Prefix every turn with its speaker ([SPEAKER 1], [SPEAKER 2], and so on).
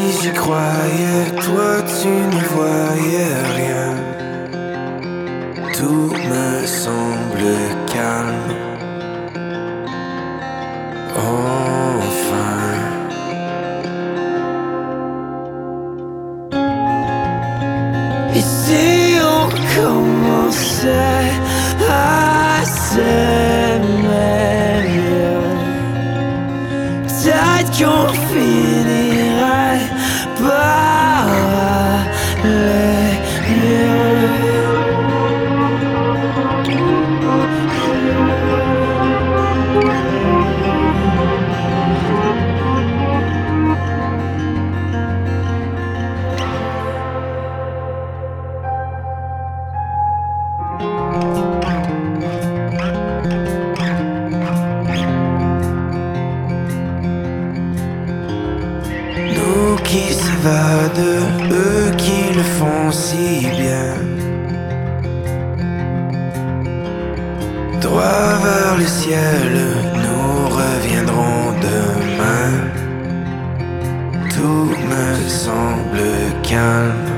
[SPEAKER 1] j'y croyais, toi tu ne voyais rien. Tout me semble calme. Enfin. Ici on commençait à s'aimer. Peut-être qu'on finirait par aller mieux. Nous qui s'évadent, eux qui le font si bien. Droit vers le ciel, nous reviendrons demain. Tout me semble calme.